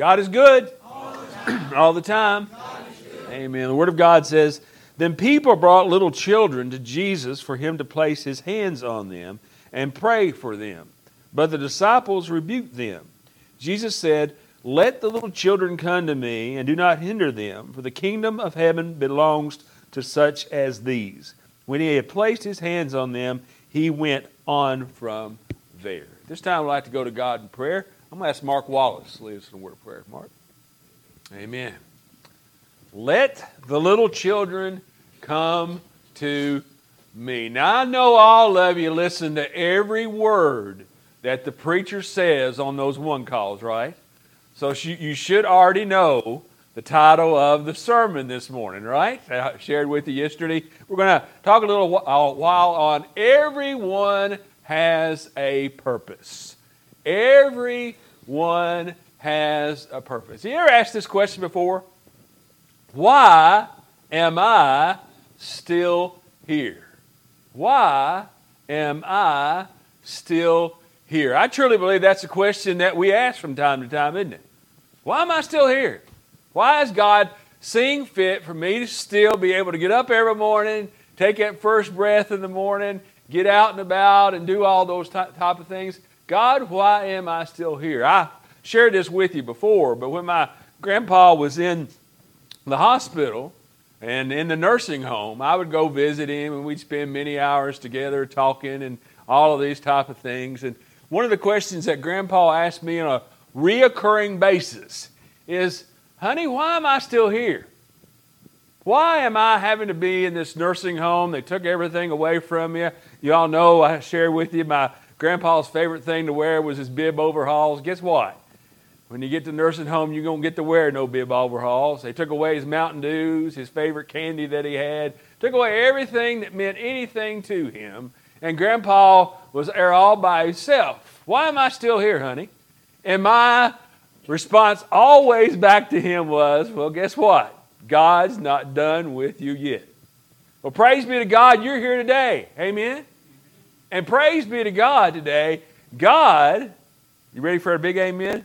God is good all the time. Amen. The Word of God says, then people brought little children to Jesus for him to place his hands on them and pray for them. But the disciples rebuked them. Jesus said, let the little children come to me, and do not hinder them, for the kingdom of heaven belongs to such as these. When he had placed his hands on them, he went on from there. This time I'd like to go to God in prayer. I'm going to ask Mark Wallace to lead us in a word of prayer. Mark? Amen. Let the little children come to me. Now, I know all of you listen to every word that the preacher says on those one calls, right? So you should already know the title of the sermon this morning, right? I shared with you yesterday. We're going to talk a little while on everyone has a purpose. Everyone has a purpose. You ever asked this question before? Why am I still here? Why am I still here? I truly believe that's a question that we ask from time to time, isn't it? Why am I still here? Why is God seeing fit for me to still be able to get up every morning, take that first breath in the morning, get out and about and do all those type of things? God, why am I still here? I shared this with you before, but when my grandpa was in the hospital and in the nursing home, I would go visit him and we'd spend many hours together talking and all of these type of things. And one of the questions that Grandpa asked me on a reoccurring basis is, honey, why am I still here? Why am I having to be in this nursing home? They took everything away from you. You all know I shared with you my grandpa's favorite thing to wear was his bib overalls. Guess what? When you get to the nursing home, you're going to get to wear no bib overalls. They took away his Mountain Dews, his favorite candy that he had. Took away everything that meant anything to him. And Grandpa was there all by himself. Why am I still here, honey? And my response always back to him was, well, guess what? God's not done with you yet. Well, praise be to God, you're here today. Amen? And praise be to God today, God, you ready for a big amen?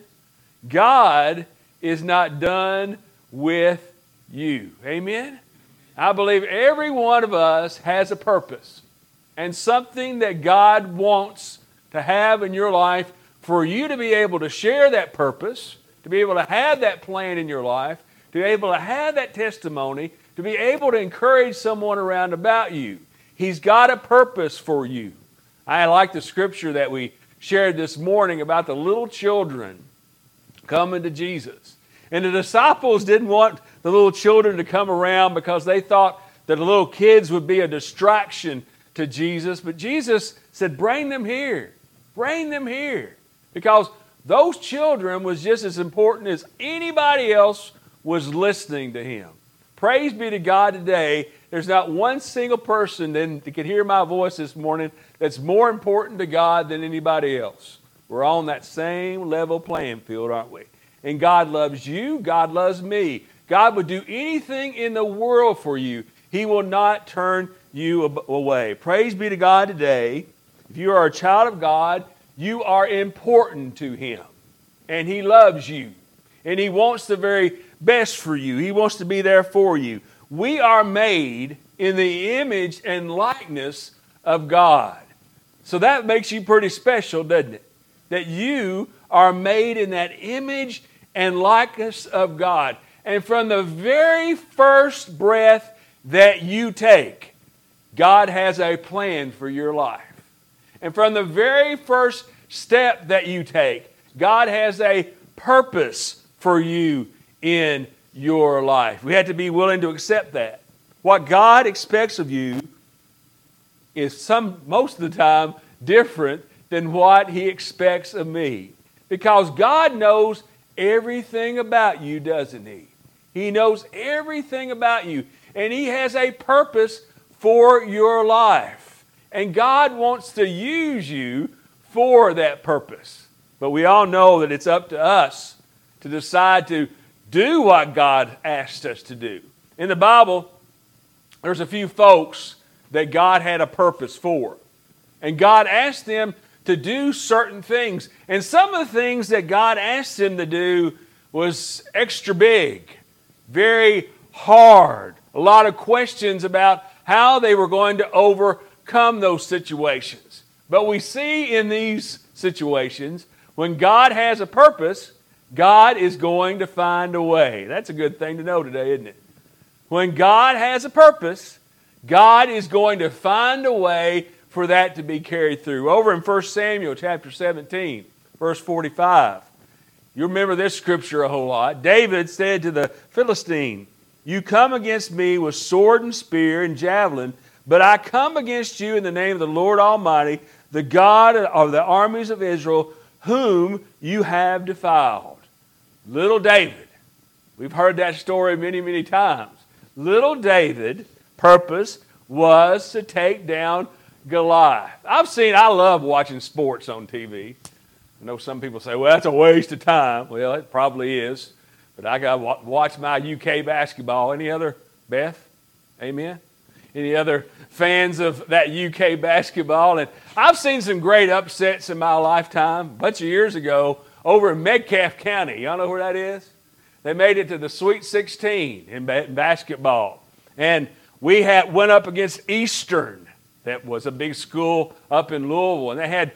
God is not done with you. Amen? I believe every one of us has a purpose and something that God wants to have in your life for you to be able to share that purpose, to be able to have that plan in your life, to be able to have that testimony, to be able to encourage someone around about you. He's got a purpose for you. I like the scripture that we shared this morning about the little children coming to Jesus. And the disciples didn't want the little children to come around because they thought that the little kids would be a distraction to Jesus. But Jesus said, bring them here. Bring them here. Because those children was just as important as anybody else was listening to him. Praise be to God today. There's not one single person that can hear my voice this morning that's more important to God than anybody else. We're on that same level playing field, aren't we? And God loves you. God loves me. God would do anything in the world for you. He will not turn you away. Praise be to God today. If you are a child of God, you are important to Him. And He loves you. And He wants the very best for you. He wants to be there for you. We are made in the image and likeness of God. So that makes you pretty special, doesn't it? That you are made in that image and likeness of God. And from the very first breath that you take, God has a plan for your life. And from the very first step that you take, God has a purpose for you in your life. We have to be willing to accept that. What God expects of you is most of the time different than what He expects of me. Because God knows everything about you, doesn't He? He knows everything about you. And He has a purpose for your life. And God wants to use you for that purpose. But we all know that it's up to us to decide to do what God asked us to do. In the Bible, there's a few folks that God had a purpose for. And God asked them to do certain things. And some of the things that God asked them to do was extra big, very hard. A lot of questions about how they were going to overcome those situations. But we see in these situations, when God has a purpose, God is going to find a way. That's a good thing to know today, isn't it? When God has a purpose, God is going to find a way for that to be carried through. Over in 1 Samuel chapter 17, verse 45, you remember this scripture a whole lot. David said to the Philistine, "You come against me with sword and spear and javelin, but I come against you in the name of the Lord Almighty, the God of the armies of Israel, whom you have defiled." Little David, we've heard that story many, many times. Little David's purpose was to take down Goliath. I love watching sports on TV. I know some people say, well, that's a waste of time. Well, it probably is. But I got to watch my UK basketball. Any other, Beth? Amen? Any other fans of that UK basketball? And I've seen some great upsets in my lifetime. A bunch of years ago, over in Metcalfe County. Y'all know where that is? They made it to the Sweet 16 in basketball. And we went up against Eastern. That was a big school up in Louisville. And they had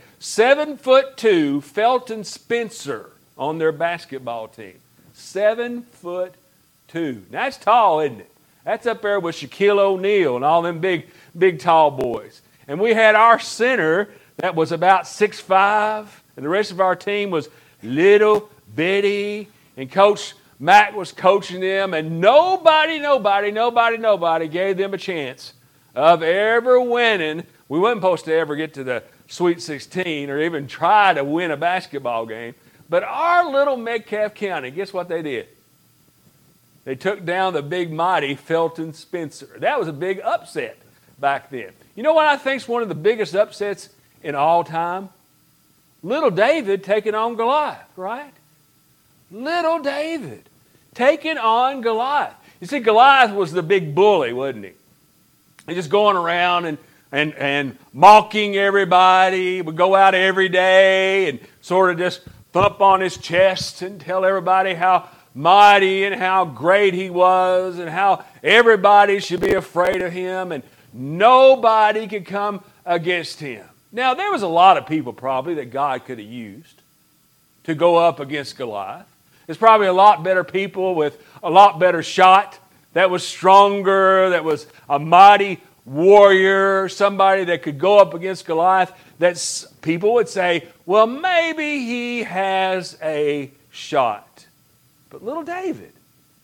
7'2" Felton Spencer on their basketball team. 7'2". Now, that's tall, isn't it? That's up there with Shaquille O'Neal and all them big tall boys. And we had our center that was about 6'5", and the rest of our team was little bitty. And Coach Mack was coaching them, and nobody gave them a chance of ever winning. We weren't supposed to ever get to the Sweet 16 or even try to win a basketball game. But our little Metcalfe County, guess what they did? They took down the big mighty Felton Spencer. That was a big upset back then. You know what I think is one of the biggest upsets in all time? Little David taking on Goliath, right? Little David taking on Goliath. You see, Goliath was the big bully, wasn't he? He just going around and mocking everybody. He would go out every day and sort of just thump on his chest and tell everybody how mighty and how great he was and how everybody should be afraid of him and nobody could come against him. Now, there was a lot of people probably that God could have used to go up against Goliath. There's probably a lot better people with a lot better shot that was stronger, that was a mighty warrior, somebody that could go up against Goliath, that people would say, well, maybe he has a shot. But little David,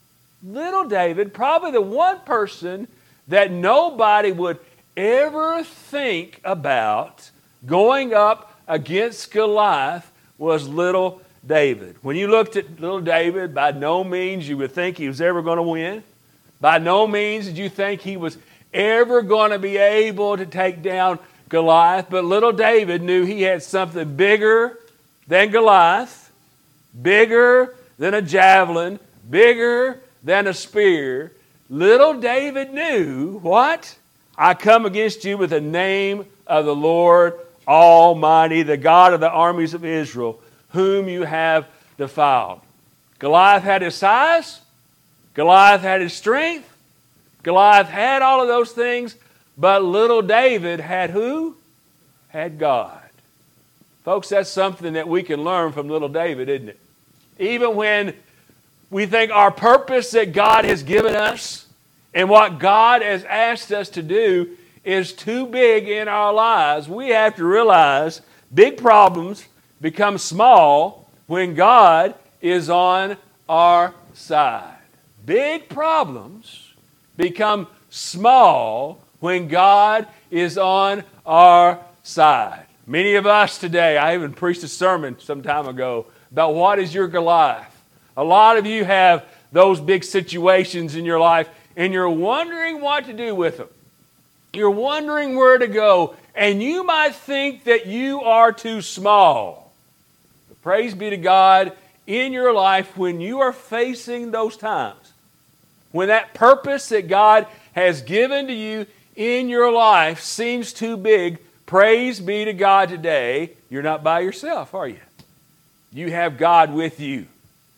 probably the one person that nobody would ever think about going up against Goliath was little David. When you looked at little David, by no means you would think he was ever going to win. By no means did you think he was ever going to be able to take down Goliath. But little David knew he had something bigger than Goliath, bigger than a javelin, bigger than a spear. Little David knew, what? I come against you with the name of the Lord Almighty, the God of the armies of Israel, whom you have defiled. Goliath had his size. Goliath had his strength. Goliath had all of those things. But little David had who? Had God. Folks, that's something that we can learn from little David, isn't it? Even when we think our purpose that God has given us and what God has asked us to do is too big in our lives, we have to realize big problems become small when God is on our side. Big problems become small when God is on our side. Many of us today, I even preached a sermon some time ago about what is your Goliath. A lot of you have those big situations in your life and you're wondering what to do with them. You're wondering where to go, and you might think that you are too small. But praise be to God in your life when you are facing those times, when that purpose that God has given to you in your life seems too big. Praise be to God today, you're not by yourself, are you? You have God with you.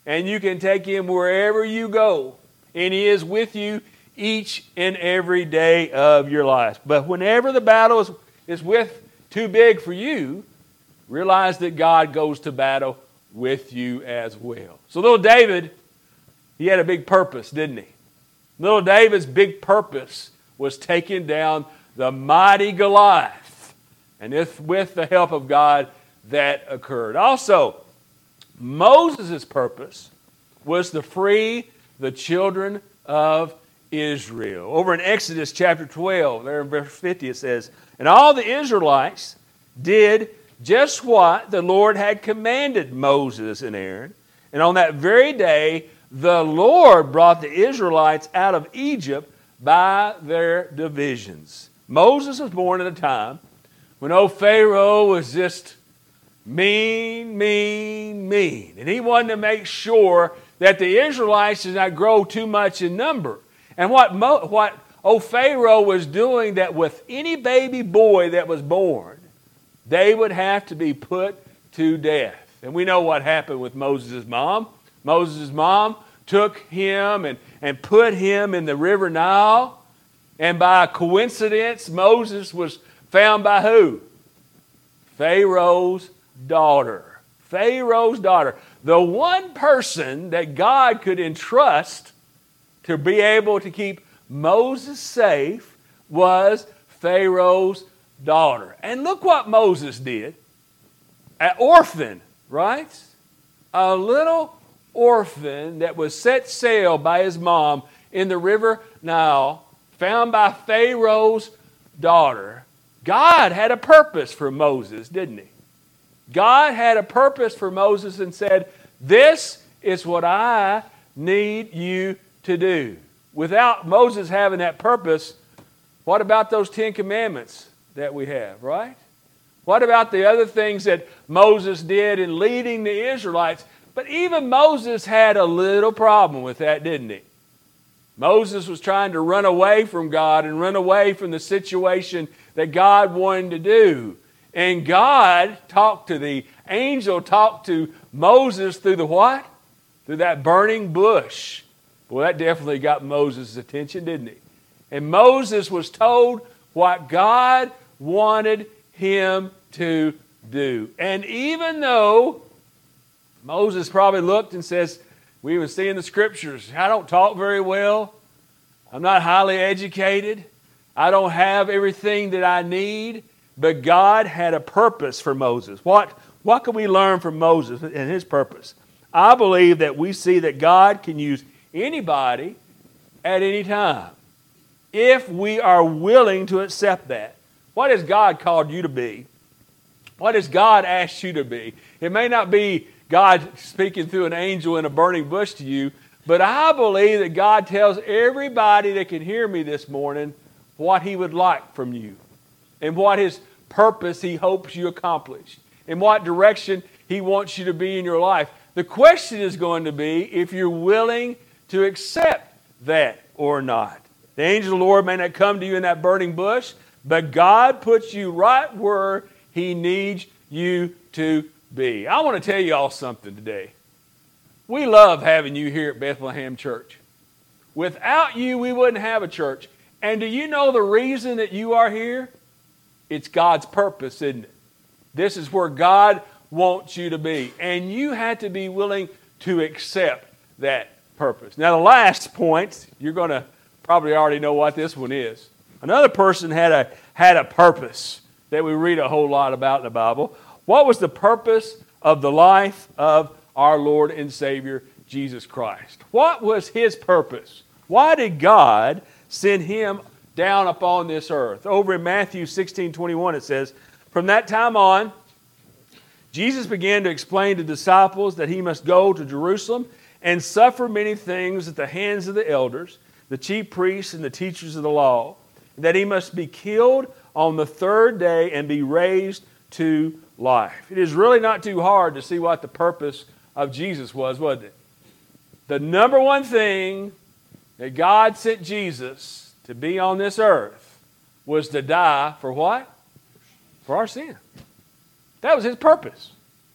and you can take Him wherever you go. And He is with you each and every day of your life. But whenever the battle is too big for you, realize that God goes to battle with you as well. So little David, he had a big purpose, didn't he? Little David's big purpose was taking down the mighty Goliath. And if with the help of God, that occurred. Also, Moses' purpose was to free the children of Israel. Over in Exodus chapter 12, there in verse 50 it says, "And all the Israelites did just what the Lord had commanded Moses and Aaron. And on that very day, the Lord brought the Israelites out of Egypt by their divisions." Moses was born at a time when old Pharaoh was just mean. And he wanted to make sure that the Israelites did not grow too much in number. And what old Pharaoh was doing, that with any baby boy that was born, they would have to be put to death. And we know what happened with Moses' mom. Moses' mom took him and put him in the river Nile. And by coincidence, Moses was found by who? Pharaoh's daughter. Pharaoh's daughter. The one person that God could entrust to be able to keep Moses safe was Pharaoh's daughter. And look what Moses did. An orphan, right? A little orphan that was set sail by his mom in the river Nile, found by Pharaoh's daughter. God had a purpose for Moses, didn't He? God had a purpose for Moses and said, "This is what I need you to do." Without Moses having that purpose, what about those 10 Commandments that we have, right? What about the other things that Moses did in leading the Israelites? But even Moses had a little problem with that, didn't he? Moses was trying to run away from God and run away from the situation that God wanted to do. And God the angel talked to Moses through the what? Through that burning bush. Well, that definitely got Moses' attention, didn't it? And Moses was told what God wanted him to do. And even though Moses probably looked and says, we even see in the scriptures, I don't talk very well. I'm not highly educated. I don't have everything that I need. But God had a purpose for Moses. What can we learn from Moses and his purpose? I believe that we see that God can use anybody at any time if we are willing to accept that. What has God called you to be? What has God asked you to be? It may not be God speaking through an angel in a burning bush to you, but I believe that God tells everybody that can hear me this morning what He would like from you and what His purpose He hopes you accomplish and what direction He wants you to be in your life. The question is going to be if you're willing to accept that or not. The angel of the Lord may not come to you in that burning bush, but God puts you right where He needs you to be. I want to tell you all something today. We love having you here at Bethlehem Church. Without you, we wouldn't have a church. And do you know the reason that you are here? It's God's purpose, isn't it? This is where God wants you to be. And you have to be willing to accept that purpose. Now, the last point, you're going to probably already know what this one is. Another person had a purpose that we read a whole lot about in the Bible. What was the purpose of the life of our Lord and Savior, Jesus Christ? What was His purpose? Why did God send Him down upon this earth? Over in Matthew 16:21 it says, "From that time on, Jesus began to explain to disciples that He must go to Jerusalem and suffer many things at the hands of the elders, the chief priests, and the teachers of the law, and that He must be killed on the third day and be raised to life." It is really not too hard to see what the purpose of Jesus was it? The number one thing that God sent Jesus to be on this earth was to die for what? For our sin. That was His purpose.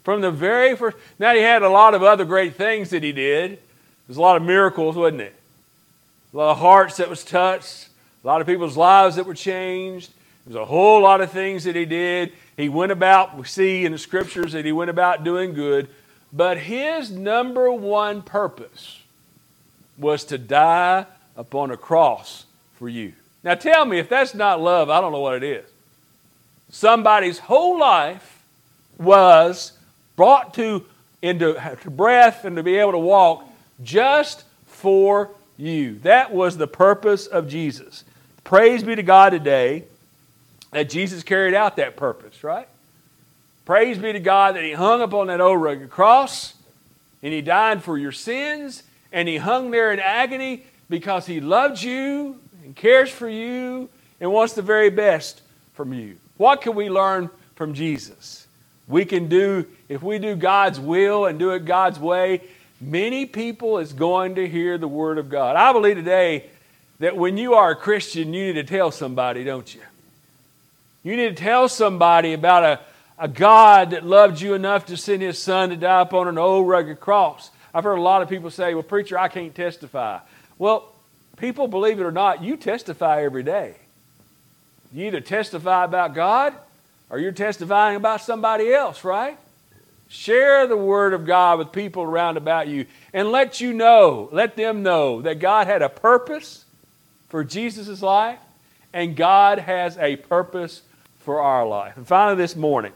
From the very first. Now, he had a lot of other great things that he did. There's a lot of miracles, wasn't it? A lot of hearts that was touched. A lot of people's lives that were changed. There's a whole lot of things that he did. He went about, we see in the Scriptures that he went about doing good. But his number one purpose was to die upon a cross for you. Now tell me, if that's not love, I don't know what it is. Somebody's whole life was brought into breath and to be able to walk just for you. That was the purpose of Jesus. Praise be to God today that Jesus carried out that purpose, right? Praise be to God that he hung upon that old rugged cross and he died for your sins and he hung there in agony because he loves you and cares for you and wants the very best from you. What can we learn from Jesus? We can do, if we do God's will and do it God's way, many people is going to hear the Word of God. I believe today that when you are a Christian, you need to tell somebody, don't you? You need to tell somebody about a God that loved you enough to send His Son to die upon an old rugged cross. I've heard a lot of people say, well, preacher, I can't testify. Well, people, believe it or not, you testify every day. You either testify about God or you're testifying about somebody else, right? Share the Word of God with people around about you and let them know that God had a purpose for Jesus' life and God has a purpose for our life. And finally this morning,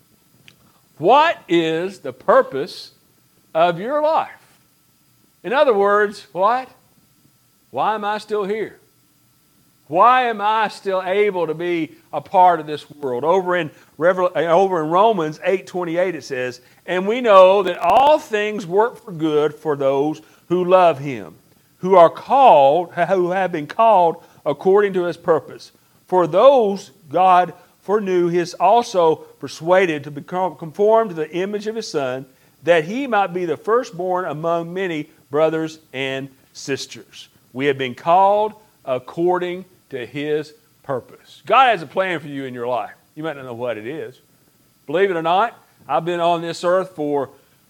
what is the purpose of your life? In other words, what? Why am I still here? Why am I still able to be a part of this world? Over in Romans 8:28 it says, and we know that all things work for good for those who love Him, who have been called according to His purpose. For those God foreknew, He is also persuaded to become conformed to the image of His Son, that He might be the firstborn among many brothers and sisters. We have been called according to His purpose. God has a plan for you in your life. You might not know what it is. Believe it or not, I've been on this earth for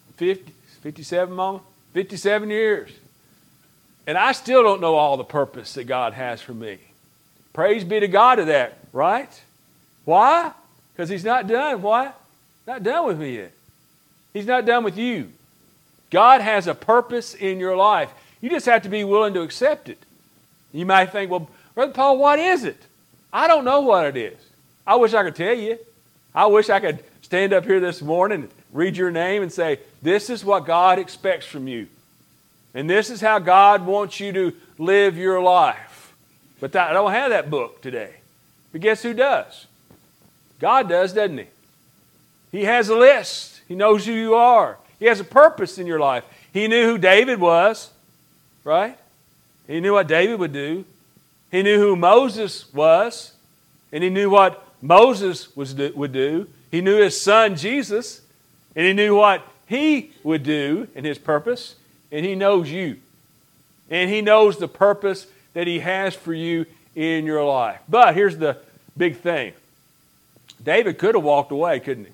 57 years. And I still don't know all the purpose that God has for me. Praise be to God to that, right? Why? Because He's not done. Why? Not done with me yet. He's not done with you. God has a purpose in your life. You just have to be willing to accept it. You might think, well, Brother Paul, what is it? I don't know what it is. I wish I could tell you. I wish I could stand up here this morning and read your name and say, this is what God expects from you. And this is how God wants you to live your life. But I don't have that book today. But guess who does? God does, doesn't He? He has a list. He knows who you are. He has a purpose in your life. He knew who David was, right? He knew what David would do. He knew who Moses was, and He knew what Moses would do. He knew his son Jesus, and He knew what he would do in His purpose, and He knows you. And He knows the purpose that He has for you in your life. But here's the big thing. David could have walked away, couldn't he?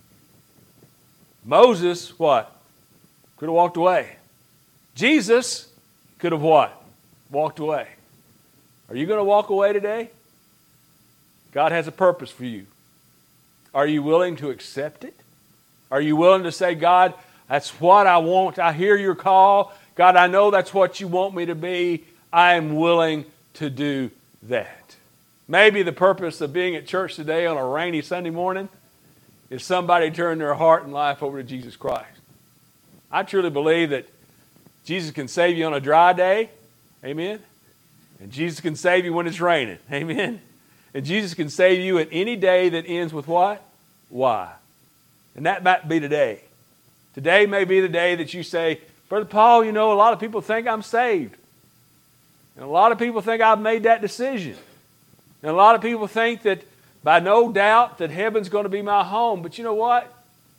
Moses, what? Could have walked away. Jesus could have what? Walked away. Are you going to walk away today? God has a purpose for you. Are you willing to accept it? Are you willing to say, God, that's what I want. I hear your call. God, I know that's what you want me to be. I am willing to do that. Maybe the purpose of being at church today on a rainy Sunday morning is somebody turning their heart and life over to Jesus Christ. I truly believe that Jesus can save you on a dry day. Amen. And Jesus can save you when it's raining. Amen. And Jesus can save you at any day that ends with what? Why? And that might be today. Today may be the day that you say, Brother Paul, you know, a lot of people think I'm saved. And a lot of people think I've made that decision. And a lot of people think that by no doubt that heaven's going to be my home. But you know what?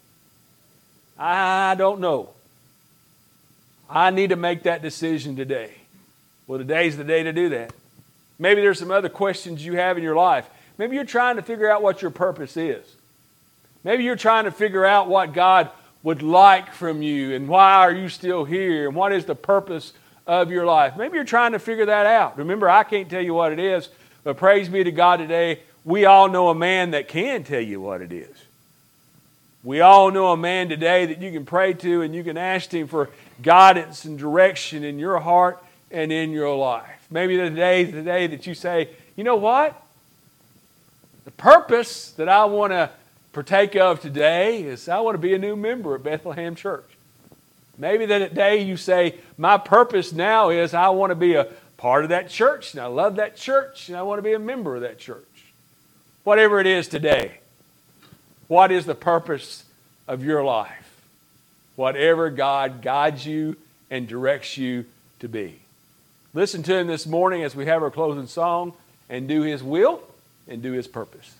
I don't know. I need to make that decision today. Well, today's the day to do that. Maybe there's some other questions you have in your life. Maybe you're trying to figure out what your purpose is. Maybe you're trying to figure out what God would like from you, and why are you still here, and what is the purpose of your life. Maybe you're trying to figure that out. Remember, I can't tell you what it is, but praise be to God today, we all know a man that can tell you what it is. We all know a man today that you can pray to and you can ask him for guidance and direction in your heart and in your life. Maybe today is the day that you say, you know what? The purpose that I want to partake of today is I want to be a new member at Bethlehem Church. Maybe that day you say, my purpose now is I want to be a part of that church, and I love that church, and I want to be a member of that church. Whatever it is today, what is the purpose of your life? Whatever God guides you and directs you to be. Listen to Him this morning as we have our closing song, and do His will and do His purpose.